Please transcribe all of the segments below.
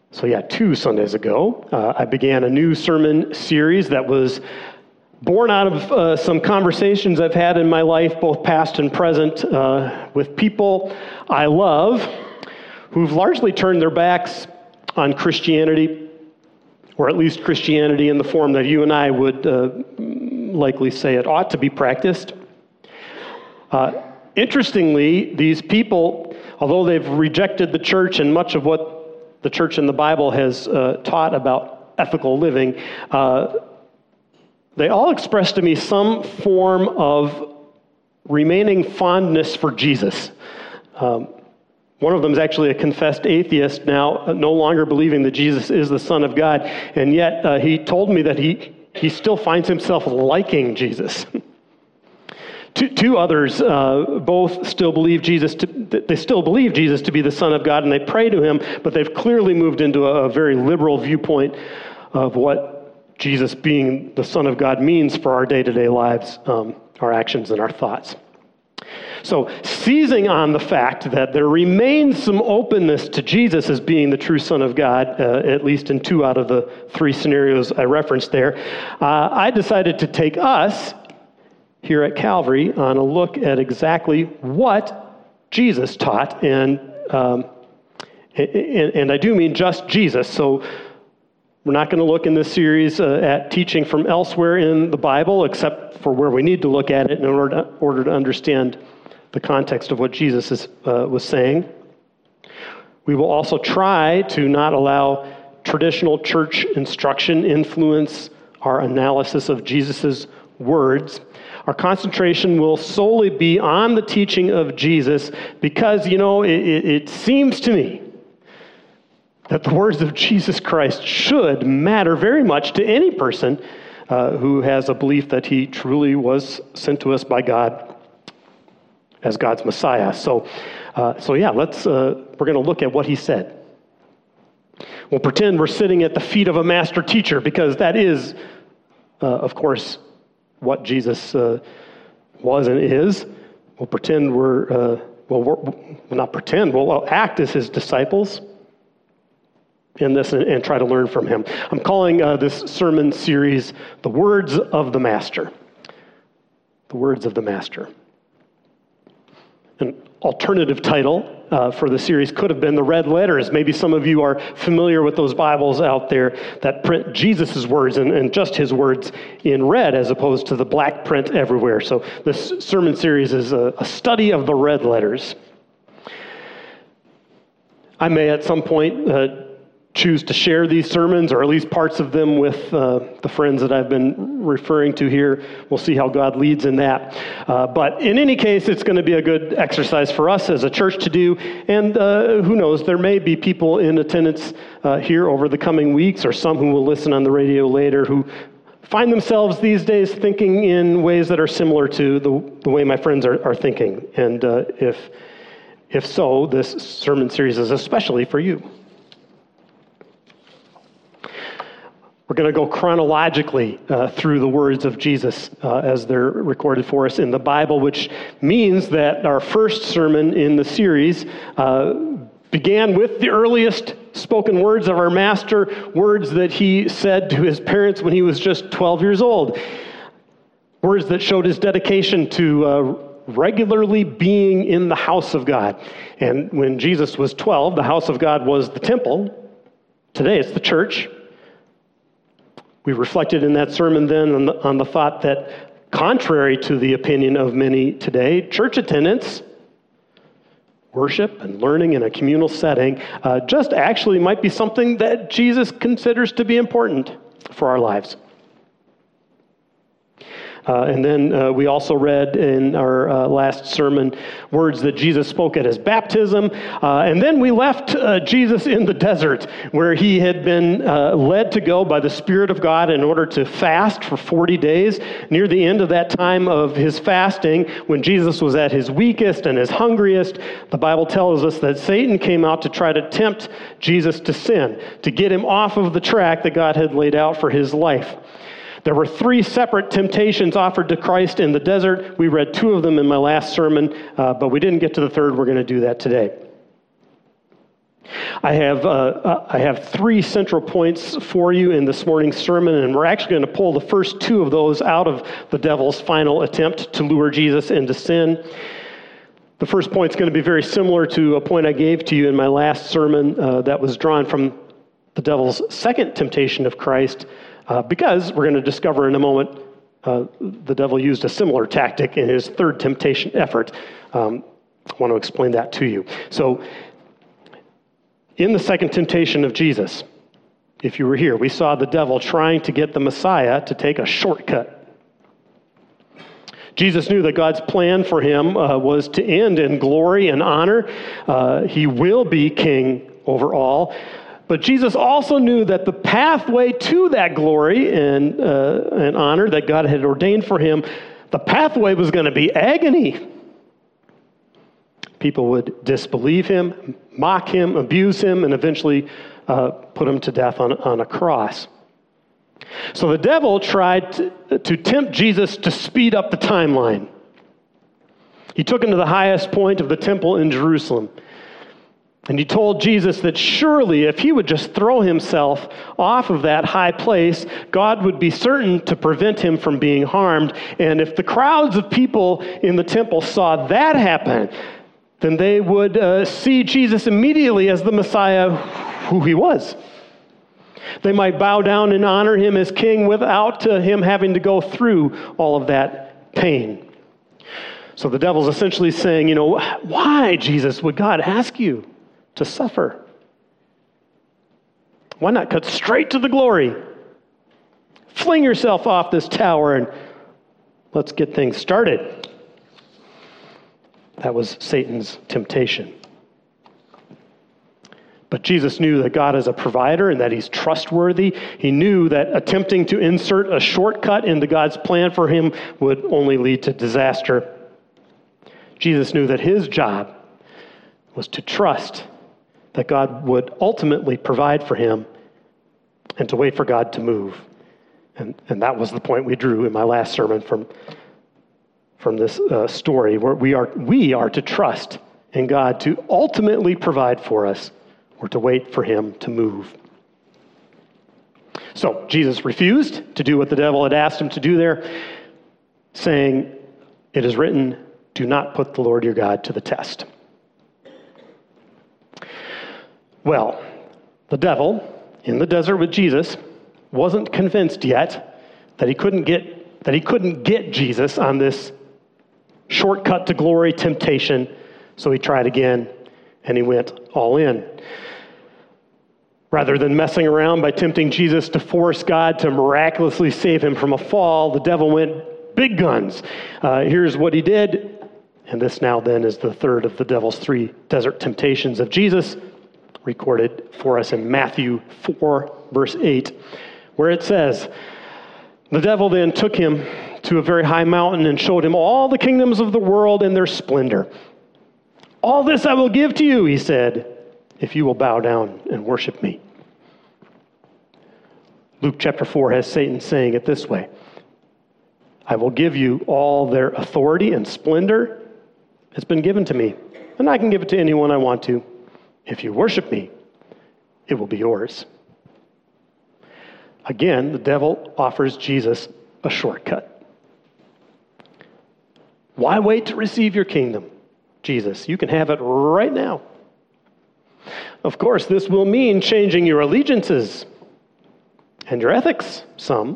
So 2 Sundays ago, I began a new sermon series that was born out of some conversations I've had in my life, both past and present, with people I love who've largely turned their backs on Christianity, or at least Christianity in the form that you and I would likely say it ought to be practiced. Interestingly, these people, although they've rejected the church and much of what the church in the Bible has taught about ethical living, they all expressed to me some form of remaining fondness for Jesus. One of them is actually a confessed atheist now, no longer believing that Jesus is the Son of God, and yet he told me that he still finds himself liking Jesus. Two others both still believe Jesus to be the Son of God, and they pray to him, but they've clearly moved into a very liberal viewpoint of what Jesus being the Son of God means for our day-to-day lives, our actions and our thoughts. So, seizing on the fact that there remains some openness to Jesus as being the true Son of God, at least in 2 out of the 3 scenarios I referenced there, I decided to take us here at Calvary on a look at exactly what Jesus taught, and I do mean just Jesus. So we're not going to look in this series at teaching from elsewhere in the Bible, except for where we need to look at it in order to understand the context of what Jesus was saying. We will also try to not allow traditional church instruction influence our analysis of Jesus' words. Our concentration will solely be on the teaching of Jesus because, it seems to me that the words of Jesus Christ should matter very much to any person who has a belief that he truly was sent to us by God as God's Messiah. So we're going to look at what he said. We'll pretend we're sitting at the feet of a master teacher because that is, of course, what Jesus was and is. We'll pretend we'll act as his disciples in this and try to learn from him. I'm calling this sermon series, The Words of the Master. The Words of the Master. An alternative title for the series could have been The Red Letters. Maybe some of you are familiar with those Bibles out there that print Jesus' words and just his words in red as opposed to the black print everywhere. So this sermon series is a study of the red letters. I may at some point choose to share these sermons, or at least parts of them, with the friends that I've been referring to here. We'll see how God leads in that. But in any case, it's going to be a good exercise for us as a church to do. And who knows, there may be people in attendance here over the coming weeks, or some who will listen on the radio later, who find themselves these days thinking in ways that are similar to the way my friends are thinking. And if so, this sermon series is especially for you. We're going to go chronologically through the words of Jesus as they're recorded for us in the Bible, which means that our first sermon in the series began with the earliest spoken words of our Master, words that he said to his parents when he was just 12 years old, words that showed his dedication to regularly being in the house of God. And when Jesus was 12, the house of God was the temple. Today it's the church. We reflected in that sermon then on the thought that, contrary to the opinion of many today, church attendance, worship and learning in a communal setting, just actually might be something that Jesus considers to be important for our lives. And then we also read in our last sermon words that Jesus spoke at his baptism. And then we left Jesus in the desert, where he had been led to go by the Spirit of God in order to fast for 40 days. Near the end of that time of his fasting, when Jesus was at his weakest and his hungriest, the Bible tells us that Satan came out to try to tempt Jesus to sin, to get him off of the track that God had laid out for his life. There were 3 separate temptations offered to Christ in the desert. We read 2 of them in my last sermon, but we didn't get to the third. We're going to do that today. I have three central points for you in this morning's sermon, and we're actually going to pull the first two of those out of the devil's final attempt to lure Jesus into sin. The first point is going to be very similar to a point I gave to you in my last sermon that was drawn from the devil's second temptation of Christ, because we're going to discover in a moment the devil used a similar tactic in his third temptation effort. I want to explain that to you. So, in the second temptation of Jesus, if you were here, we saw the devil trying to get the Messiah to take a shortcut. Jesus knew that God's plan for him was to end in glory and honor. He will be king over all. But Jesus also knew that the pathway to that glory and honor that God had ordained for him, the pathway was going to be agony. People would disbelieve him, mock him, abuse him, and eventually put him to death on a cross. So the devil tried to tempt Jesus to speed up the timeline. He took him to the highest point of the temple in Jerusalem. And he told Jesus that surely if he would just throw himself off of that high place, God would be certain to prevent him from being harmed. And if the crowds of people in the temple saw that happen, then they would see Jesus immediately as the Messiah who he was. They might bow down and honor him as king without him having to go through all of that pain. So the devil's essentially saying, why, Jesus, would God ask you to suffer? Why not cut straight to the glory? Fling yourself off this tower and let's get things started. That was Satan's temptation. But Jesus knew that God is a provider and that he's trustworthy. He knew that attempting to insert a shortcut into God's plan for him would only lead to disaster. Jesus knew that his job was to trust that God would ultimately provide for him and to wait for God to move. And that was the point we drew in my last sermon from this story, where we are to trust in God to ultimately provide for us, or to wait for him to move. So Jesus refused to do what the devil had asked him to do there, saying, "It is written, do not put the Lord your God to the test." Well, the devil in the desert with Jesus wasn't convinced yet that he couldn't get Jesus on this shortcut to glory temptation, so he tried again, and he went all in. Rather than messing around by tempting Jesus to force God to miraculously save him from a fall, the devil went big guns. Here's what he did, and this now then is the third of the devil's three desert temptations of Jesus, recorded for us in Matthew 4, verse 8, where it says, "The devil then took him to a very high mountain and showed him all the kingdoms of the world and their splendor. 'All this I will give to you,' he said, 'if you will bow down and worship me.'" Luke chapter 4 has Satan saying it this way, "I will give you all their authority and splendor. It's been given to me, and I can give it to anyone I want to. If you worship me, it will be yours." Again, the devil offers Jesus a shortcut. Why wait to receive your kingdom, Jesus? You can have it right now. Of course, this will mean changing your allegiances and your ethics some.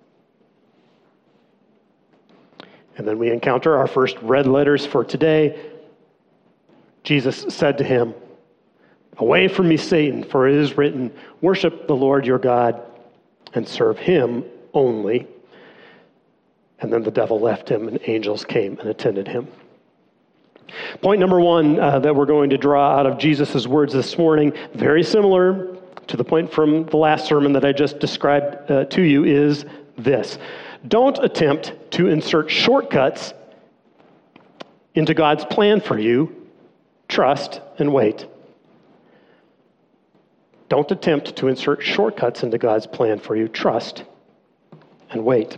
And then we encounter our first red letters for today. Jesus said to him, "Away from me, Satan, for it is written, worship the Lord your God and serve him only." And then the devil left him, and angels came and attended him. Point number one that we're going to draw out of Jesus' words this morning, very similar to the point from the last sermon that I just described to you, is this: don't attempt to insert shortcuts into God's plan for you. Trust and wait. Don't attempt to insert shortcuts into God's plan for you. Trust and wait.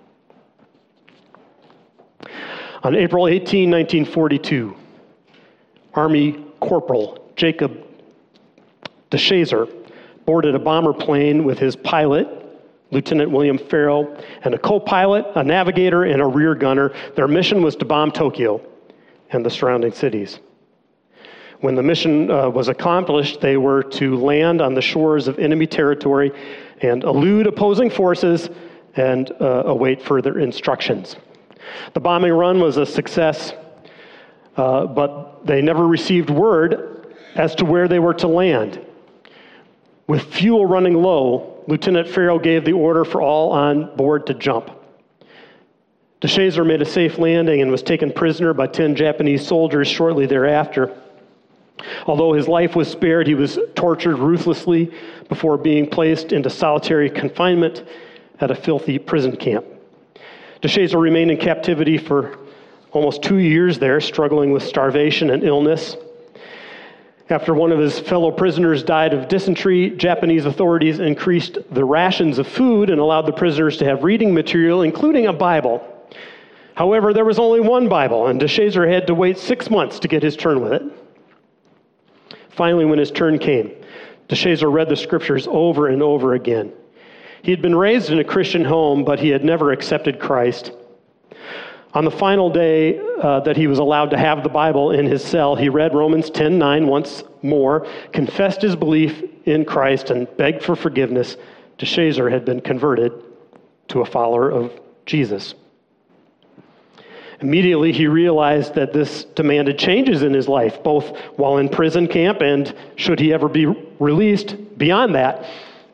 On April 18, 1942, Army Corporal Jacob DeShazer boarded a bomber plane with his pilot, Lieutenant William Farrell, and a co-pilot, a navigator, and a rear gunner. Their mission was to bomb Tokyo and the surrounding cities. When the mission was accomplished, they were to land on the shores of enemy territory and elude opposing forces and await further instructions. The bombing run was a success, but they never received word as to where they were to land. With fuel running low, Lieutenant Farrell gave the order for all on board to jump. DeShazer made a safe landing and was taken prisoner by 10 Japanese soldiers shortly thereafter. Although his life was spared, he was tortured ruthlessly before being placed into solitary confinement at a filthy prison camp. DeShazer remained in captivity for almost 2 years there, struggling with starvation and illness. After one of his fellow prisoners died of dysentery, Japanese authorities increased the rations of food and allowed the prisoners to have reading material, including a Bible. However, there was only one Bible, and DeShazer had to wait 6 months to get his turn with it. Finally, when his turn came, DeShazer read the scriptures over and over again. He had been raised in a Christian home, but he had never accepted Christ. On the final day that he was allowed to have the Bible in his cell, he read Romans 10:9 once more, confessed his belief in Christ, and begged for forgiveness. DeShazer had been converted to a follower of Jesus. Immediately, he realized that this demanded changes in his life, both while in prison camp and should he ever be released beyond that.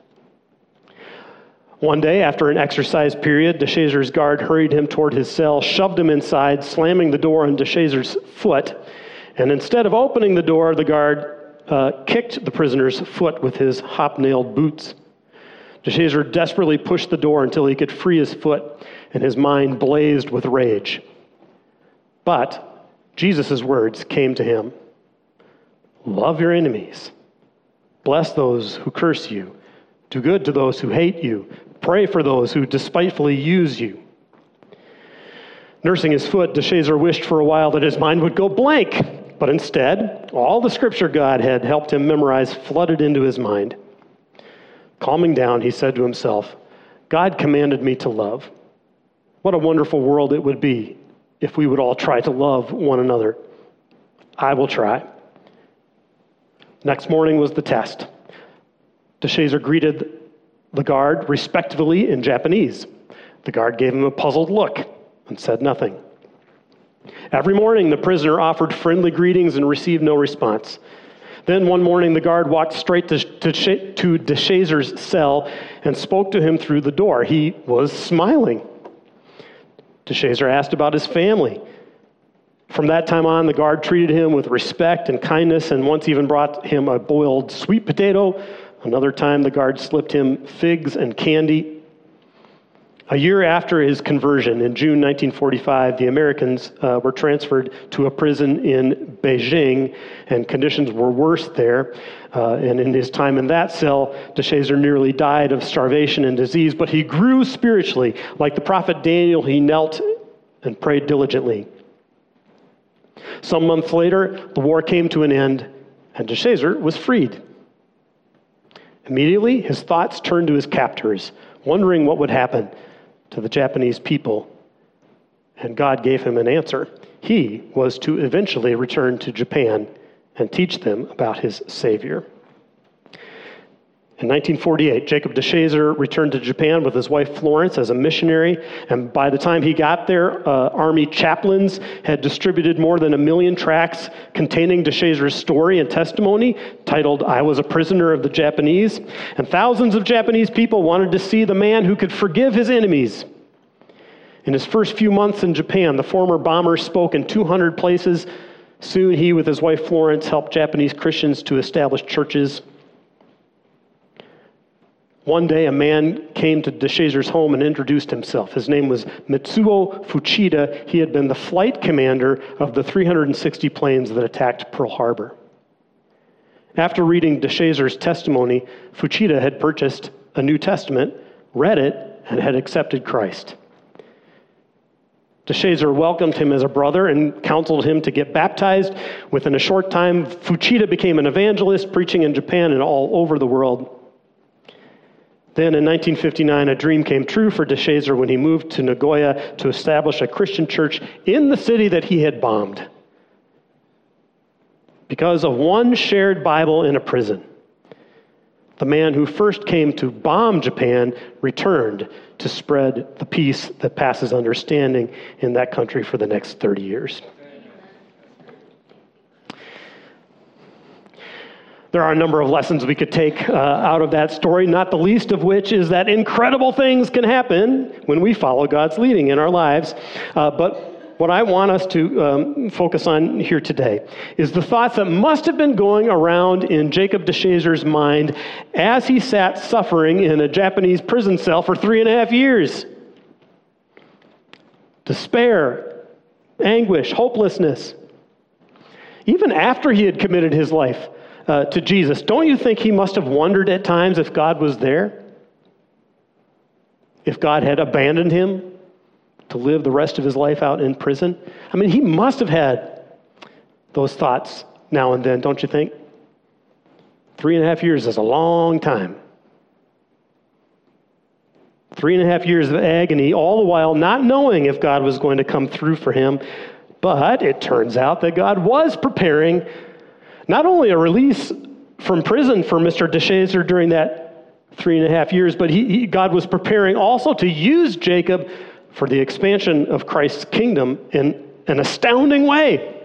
One day, after an exercise period, DeShazer's guard hurried him toward his cell, shoved him inside, slamming the door on DeShazer's foot, and instead of opening the door, the guard kicked the prisoner's foot with his hobnailed boots. DeShazer desperately pushed the door until he could free his foot, and his mind blazed with rage. But Jesus' words came to him. Love your enemies. Bless those who curse you. Do good to those who hate you. Pray for those who despitefully use you. Nursing his foot, DeShazer wished for a while that his mind would go blank, but instead, all the scripture God had helped him memorize flooded into his mind. Calming down, he said to himself, God commanded me to love. What a wonderful world it would be if we would all try to love one another. I will try. Next morning was the test. DeShazer greeted the guard respectfully in Japanese. The guard gave him a puzzled look and said nothing. Every morning, the prisoner offered friendly greetings and received no response. Then one morning, the guard walked straight to DeShazer's cell and spoke to him through the door. He was smiling. DeShazer asked about his family. From that time on, the guard treated him with respect and kindness, and once even brought him a boiled sweet potato. Another time, the guard slipped him figs and candy. A year after his conversion, in June 1945, the Americans were transferred to a prison in Beijing, and conditions were worse there. And in his time in that cell, DeShazer nearly died of starvation and disease, but he grew spiritually. Like the prophet Daniel, he knelt and prayed diligently. Some months later, the war came to an end, and DeShazer was freed. Immediately, his thoughts turned to his captors, wondering what would happen to the Japanese people. And God gave him an answer. He was to eventually return to Japan and teach them about his Savior. In 1948, Jacob DeShazer returned to Japan with his wife Florence as a missionary, and by the time he got there, Army chaplains had distributed more than 1 million tracts containing DeShazer's story and testimony, titled, I Was a Prisoner of the Japanese, and thousands of Japanese people wanted to see the man who could forgive his enemies. In his first few months in Japan, the former bomber spoke in 200 places. Soon he, with his wife Florence, helped Japanese Christians to establish churches. One day, a man came to DeShazer's home and introduced himself. His name was Mitsuo Fuchida. He had been the flight commander of the 360 planes that attacked Pearl Harbor. After reading DeShazer's testimony, Fuchida had purchased a New Testament, read it, and had accepted Christ. Deshazor welcomed him as a brother and counseled him to get baptized. Within a short time, Fuchida became an evangelist, preaching in Japan and all over the world. Then in 1959, a dream came true for Deshazor when he moved to Nagoya to establish a Christian church in the city that he had bombed. Because of one shared Bible in a prison, the man who first came to bomb Japan returned to spread the peace that passes understanding in that country for the next 30 years. There are a number of lessons we could take out of that story, not the least of which is that incredible things can happen when we follow God's leading in our lives. But what I want us to focus on here today is the thoughts that must have been going around in Jacob Deshazor's mind as he sat suffering in a Japanese prison cell for 3.5 years. Despair, anguish, hopelessness. Even after he had committed his life to Jesus, don't you think he must have wondered at times if God was there? If God had abandoned him to live the rest of his life out in prison? I mean, he must have had those thoughts now and then, don't you think? 3.5 years is a long time. 3.5 years of agony, all the while not knowing if God was going to come through for him. But it turns out that God was preparing not only a release from prison for Mr. Deshazor during that 3.5 years, but God was preparing also to use Jacob for the expansion of Christ's kingdom in an astounding way.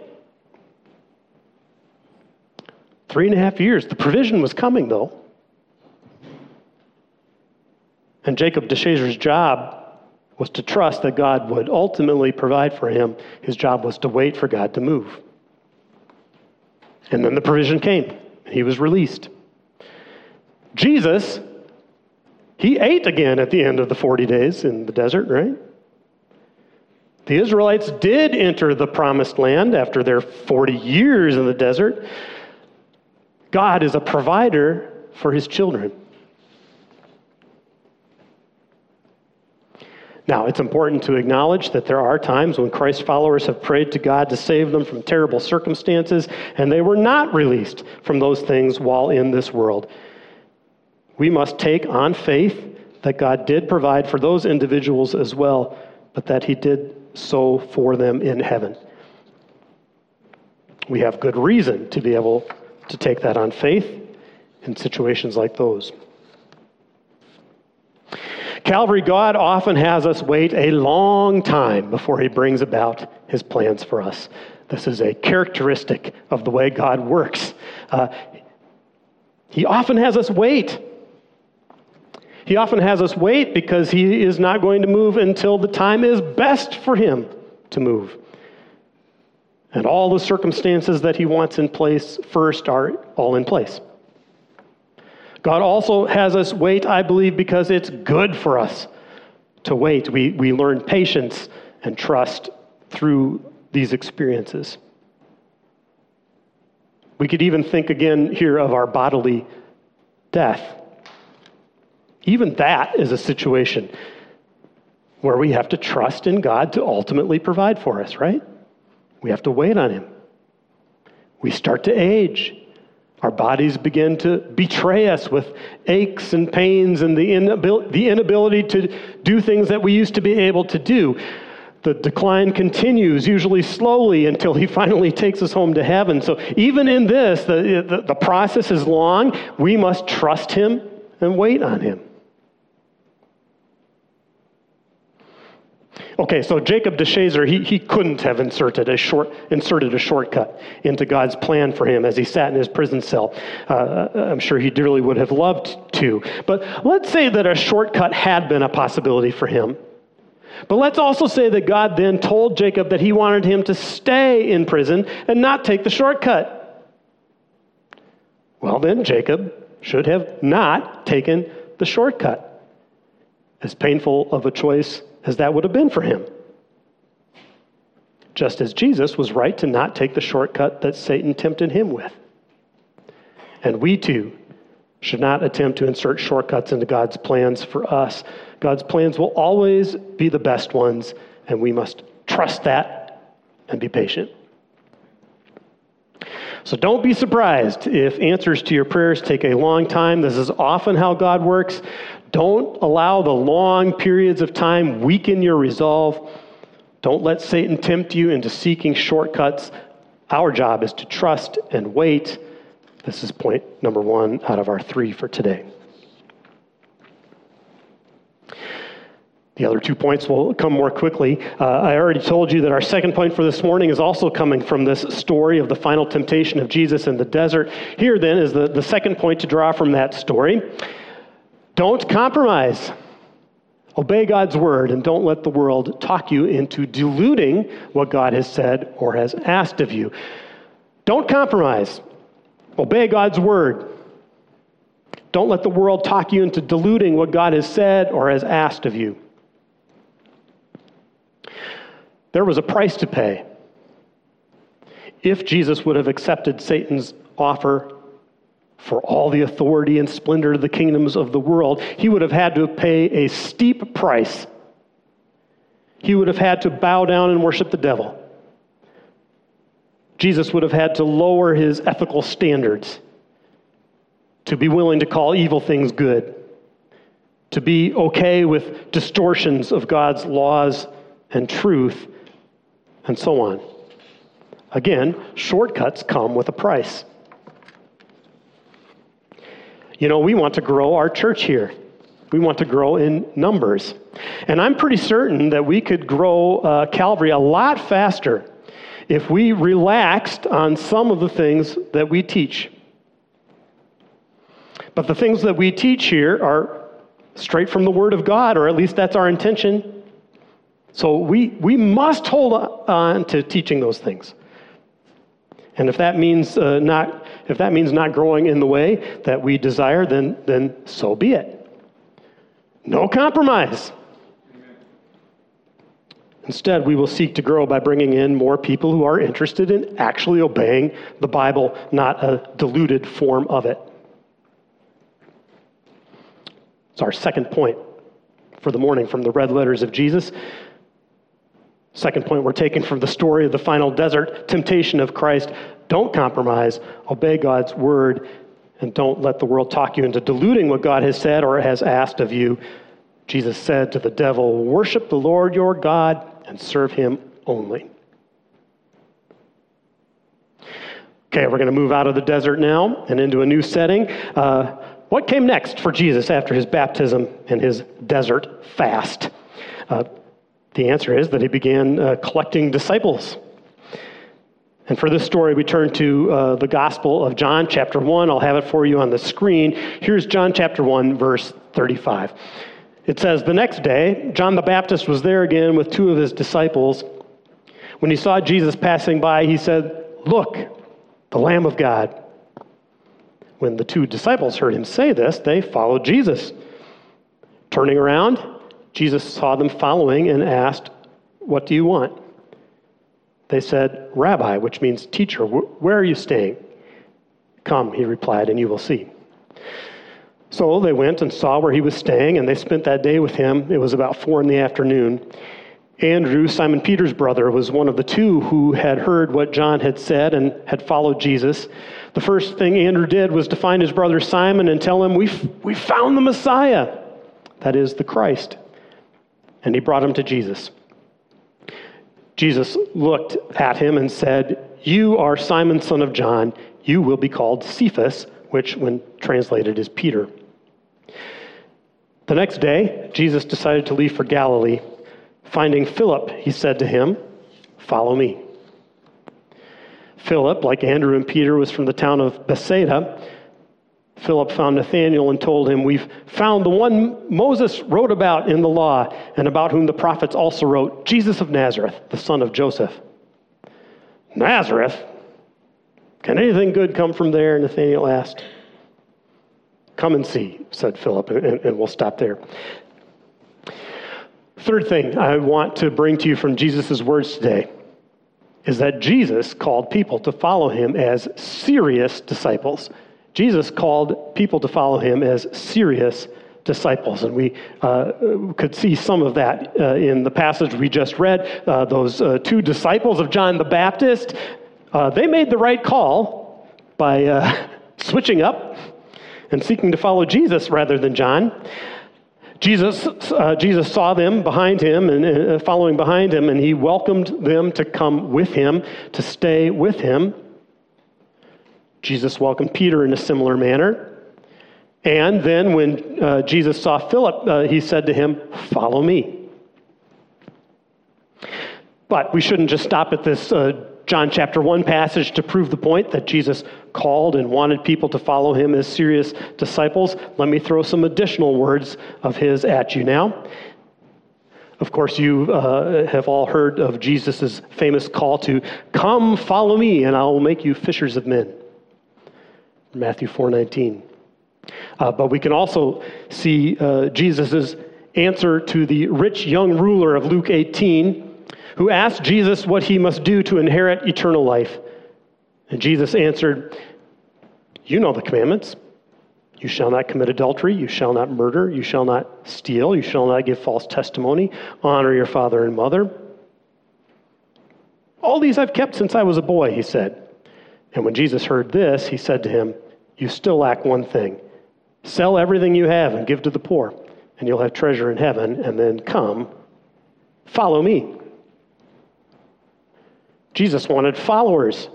3.5 years. The provision was coming, though. And Jacob Deshazor's job was to trust that God would ultimately provide for him. His job was to wait for God to move. And then the provision came. He was released. Jesus, he ate again at the end of the 40 days in the desert, right? The Israelites did enter the promised land after their 40 years in the desert. God is a provider for his children. Now, it's important to acknowledge that there are times when Christ's followers have prayed to God to save them from terrible circumstances, and they were not released from those things while in this world. We must take on faith that God did provide for those individuals as well, but that he did so for them in heaven. We have good reason to be able to take that on faith in situations like those. Calvary, God often has us wait a long time before he brings about his plans for us. This is a characteristic of the way God works. He often has us wait. He often has us wait because he is not going to move until the time is best for him to move. And all the circumstances that he wants in place first are all in place. God also has us wait, I believe, because it's good for us to wait. We learn patience and trust through these experiences. We could even think again here of our bodily death. Even that is a situation where we have to trust in God to ultimately provide for us, right? We have to wait on him. We start to age. Our bodies begin to betray us with aches and pains and the inability to do things that we used to be able to do. The decline continues, usually slowly, until he finally takes us home to heaven. So even in this, the process is long. We must trust him and wait on him. Okay, so Jacob Deshazor, he couldn't have inserted a shortcut into God's plan for him as he sat in his prison cell. I'm sure he dearly would have loved to. But let's say that a shortcut had been a possibility for him. But let's also say that God then told Jacob that he wanted him to stay in prison and not take the shortcut. Well, then Jacob should have not taken the shortcut, as painful of a choice as that would have been for him. Just as Jesus was right to not take the shortcut that Satan tempted him with. And we too should not attempt to insert shortcuts into God's plans for us. God's plans will always be the best ones, and we must Trust that and be patient. So don't be surprised if answers to your prayers take a long time. This is often how God works. Don't allow the long periods of time weaken your resolve. Don't let Satan tempt you into seeking shortcuts. Our job is to trust and wait. This is point number 1 out of our 3 for today. The other 2 points will come more quickly. I already told you that our second point for this morning is also coming from this story of the final temptation of Jesus in the desert. Here then is the second point to draw from that story. Don't compromise. Obey God's word and don't let the world talk you into diluting what God has said or has asked of you. Don't compromise. Obey God's word. Don't let the world talk you into diluting what God has said or has asked of you. There was a price to pay. If Jesus would have accepted Satan's offer for all the authority and splendor of the kingdoms of the world, he would have had to pay a steep price. He would have had to bow down and worship the devil. Jesus would have had to lower his ethical standards, to be willing to call evil things good, to be okay with distortions of God's laws and truth, and so on. Again, shortcuts come with a price. You know, we want to grow our church here. We want to grow in numbers. And I'm pretty certain that we could grow Calvary a lot faster if we relaxed on some of the things that we teach. But the things that we teach here are straight from the Word of God, or at least that's our intention. So we must hold on to teaching those things. And if that means not growing in the way that we desire, then so be it. No compromise. Instead, we will seek to grow by bringing in more people who are interested in actually obeying the Bible, not a diluted form of it. It's our second point for the morning from the red letters of Jesus. Second point we're taking from the story of the final desert temptation of Christ. Don't compromise, obey God's word, and don't let the world talk you into diluting what God has said or has asked of you. Jesus said to the devil, worship the Lord your God and serve him only. Okay, we're going to move out of the desert now and into a new setting. What came next for Jesus after his baptism and his desert fast? The answer is that he began collecting disciples. And for this story, we turn to the Gospel of John, chapter 1. I'll have it for you on the screen. Here's John chapter 1, verse 35. It says, the next day, John the Baptist was there again with 2 of his disciples. When he saw Jesus passing by, he said, look, the Lamb of God. When the 2 disciples heard him say this, they followed Jesus. Turning around, Jesus saw them following and asked, what do you want? They said, Rabbi, which means teacher, where are you staying? Come, he replied, and you will see. So they went and saw where he was staying, and they spent that day with him. It was about 4 p.m. Andrew, Simon Peter's brother, was one of the 2 who had heard what John had said and had followed Jesus. The first thing Andrew did was to find his brother Simon and tell him, we found the Messiah, that is, the Christ. And he brought him to Jesus. Jesus looked at him and said, you are Simon, son of John. You will be called Cephas, which when translated is Peter. The next day, Jesus decided to leave for Galilee. Finding Philip, he said to him, follow me. Philip, like Andrew and Peter, was from the town of Bethsaida. Philip found Nathanael and told him, we've found the one Moses wrote about in the law and about whom the prophets also wrote, Jesus of Nazareth, the son of Joseph. Nazareth? Can anything good come from there? Nathanael asked. Come and see, said Philip, and we'll stop there. Third thing I want to bring to you from Jesus' words today is that Jesus called people to follow him as serious disciples. Jesus called people to follow him as serious disciples. And we could see some of that in the passage we just read. Those two disciples of John the Baptist, they made the right call by switching up and seeking to follow Jesus rather than John. Jesus saw them behind him and following behind him, and he welcomed them to come with him, to stay with him. Jesus welcomed Peter in a similar manner. And then when Jesus saw Philip, he said to him, "Follow me." But we shouldn't just stop at this John chapter 1 passage to prove the point that Jesus called and wanted people to follow him as serious disciples. Let me throw some additional words of his at you now. Of course, you have all heard of Jesus' famous call to "Come, follow me, and I will make you fishers of men." Matthew 4:19. But we can also see Jesus' answer to the rich young ruler of Luke 18, who asked Jesus what he must do to inherit eternal life. And Jesus answered, "You know the commandments. You shall not commit adultery. You shall not murder. You shall not steal. You shall not give false testimony. Honor your father and mother." "All these I've kept since I was a boy," he said. And when Jesus heard this, he said to him, "You still lack one thing. Sell everything you have and give to the poor, and you'll have treasure in heaven, and then come, follow me." Jesus wanted followers.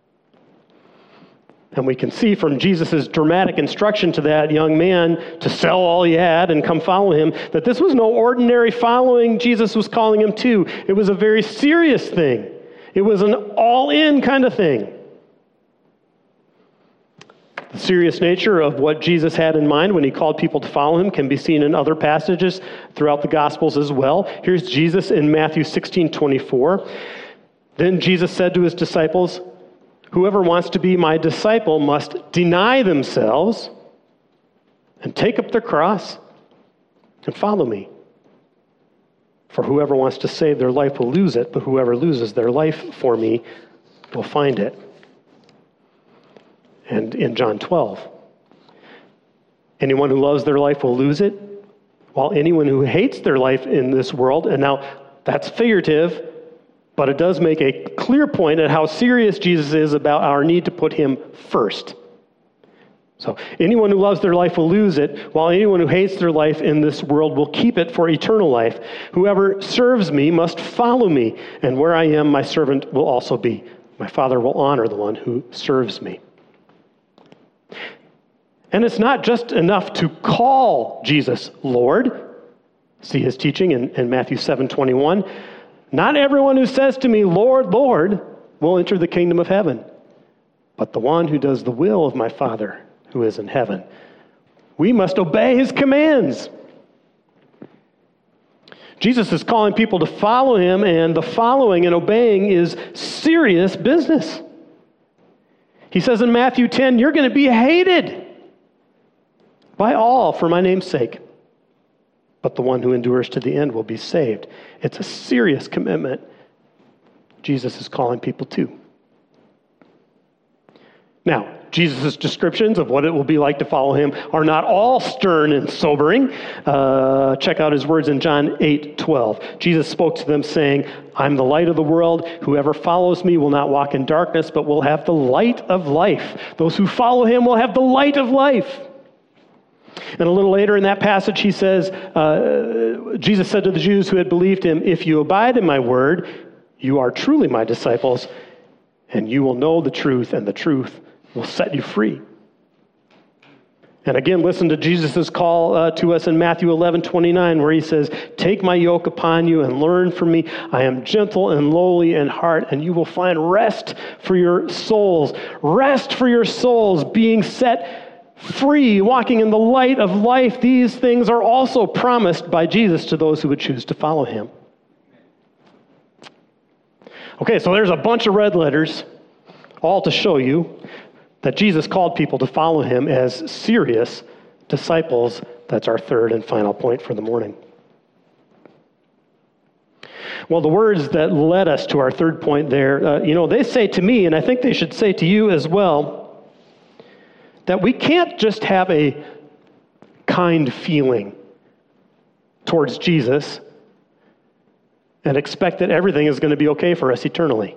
And we can see from Jesus' dramatic instruction to that young man to sell all he had and come follow him, that this was no ordinary following Jesus was calling him to. It was a very serious thing. It was an all-in kind of thing. The serious nature of what Jesus had in mind when he called people to follow him can be seen in other passages throughout the Gospels as well. Here's Jesus in Matthew 16:24. Then Jesus said to his disciples, "Whoever wants to be my disciple must deny themselves and take up their cross and follow me. For whoever wants to save their life will lose it, but whoever loses their life for me will find it." And in John 12, anyone who loves their life will lose it, while anyone who hates their life in this world, and now that's figurative, but it does make a clear point at how serious Jesus is about our need to put him first. So anyone who loves their life will lose it, while anyone who hates their life in this world will keep it for eternal life. Whoever serves me must follow me, and where I am, my servant will also be. My Father will honor the one who serves me. And it's not just enough to call Jesus Lord. See his teaching in Matthew 7:21. Not everyone who says to me, "Lord, Lord," will enter the kingdom of heaven, but the one who does the will of my Father who is in heaven. We must obey his commands. Jesus is calling people to follow him, and the following and obeying is serious business. He says in Matthew 10, "You're going to be hated by all for my name's sake, but the one who endures to the end will be saved." It's a serious commitment Jesus is calling people to. Now, Jesus' descriptions of what it will be like to follow him are not all stern and sobering. Check out his words in John 8:12. Jesus spoke to them saying, "I'm the light of the world. Whoever follows me will not walk in darkness, but will have the light of life." Those who follow him will have the light of life. And a little later in that passage, he says, Jesus said to the Jews who had believed him, "If you abide in my word, you are truly my disciples, and you will know the truth, and the truth will set you free." And again, listen to Jesus' call to us in Matthew 11:29, where he says, "Take my yoke upon you and learn from me. I am gentle and lowly in heart, and you will find rest for your souls." Rest for your souls, being set free, walking in the light of life. These things are also promised by Jesus to those who would choose to follow him. Okay, so there's a bunch of red letters, all to show you that Jesus called people to follow him as serious disciples. That's our third and final point for the morning. Well, the words that led us to our third point there, they say to me, and I think they should say to you as well, that we can't just have a kind feeling towards Jesus and expect that everything is going to be okay for us eternally.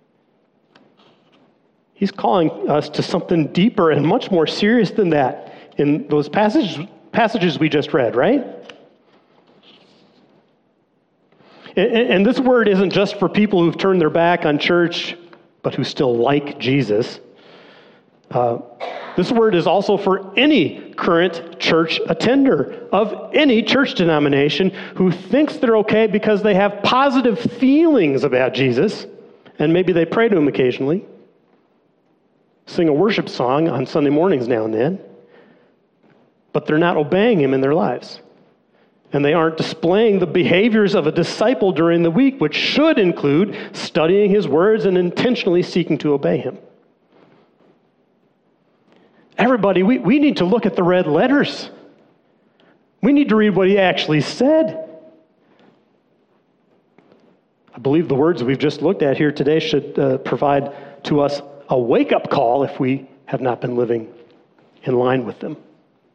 He's calling us to something deeper and much more serious than that in those passages we just read, right? And this word isn't just for people who've turned their back on church, but who still like Jesus. This word is also for any current church attender of any church denomination who thinks they're okay because they have positive feelings about Jesus, and maybe they pray to him occasionally, sing a worship song on Sunday mornings now and then, but they're not obeying him in their lives. And they aren't displaying the behaviors of a disciple during the week, which should include studying his words and intentionally seeking to obey him. Everybody, we need to look at the red letters. We need to read what he actually said. I believe the words we've just looked at here today should provide to us a wake-up call if we have not been living in line with them.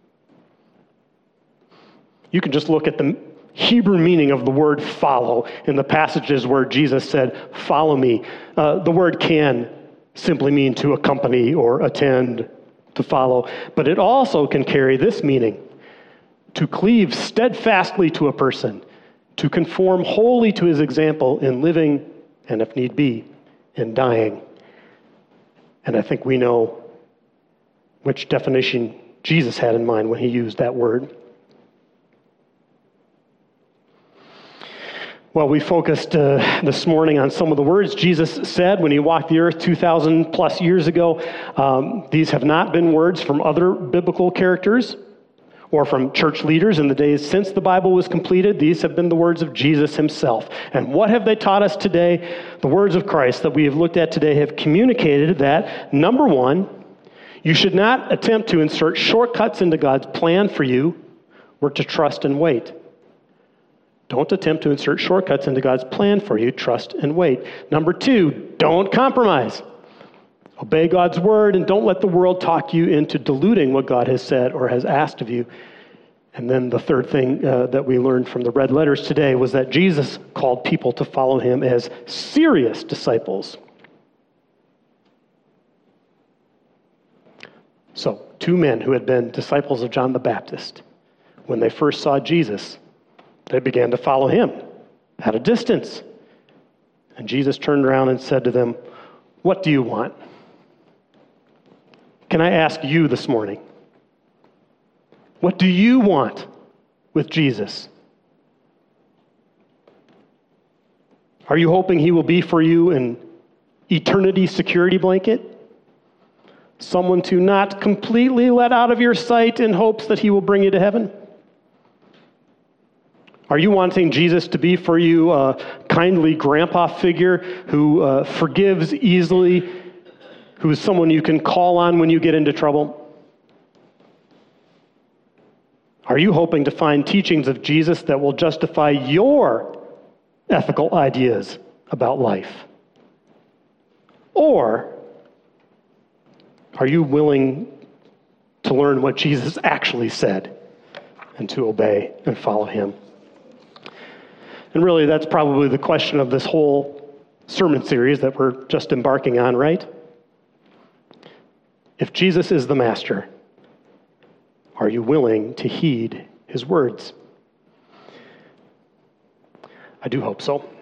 You can just look at the Hebrew meaning of the word follow in the passages where Jesus said, follow me. The word can simply mean to accompany or attend, to follow, but it also can carry this meaning: to cleave steadfastly to a person, to conform wholly to his example in living, and if need be, in dying. And I think we know which definition Jesus had in mind when he used that word. Well, we focused this morning on some of the words Jesus said when he walked the earth 2,000 plus years ago. These have not been words from other biblical characters or from church leaders in the days since the Bible was completed. These have been the words of Jesus himself. And what have they taught us today? The words of Christ that we have looked at today have communicated that, number one, you should not attempt to insert shortcuts into God's plan for you or to trust and wait. Don't attempt to insert shortcuts into God's plan for you. Trust and wait. Number two, don't compromise. Obey God's word and don't let the world talk you into diluting what God has said or has asked of you. And then the third thing that we learned from the red letters today was that Jesus called people to follow him as serious disciples. So, two men who had been disciples of John the Baptist, when they first saw Jesus, they began to follow him at a distance. And Jesus turned around and said to them, "What do you want?" Can I ask you this morning, what do you want with Jesus? Are you hoping he will be for you an eternity security blanket? Someone to not completely let out of your sight in hopes that he will bring you to heaven? Are you wanting Jesus to be for you a kindly grandpa figure who forgives easily, who is someone you can call on when you get into trouble? Are you hoping to find teachings of Jesus that will justify your ethical ideas about life? Or are you willing to learn what Jesus actually said and to obey and follow him? And really, that's probably the question of this whole sermon series that we're just embarking on, right? If Jesus is the master, are you willing to heed his words? I do hope so.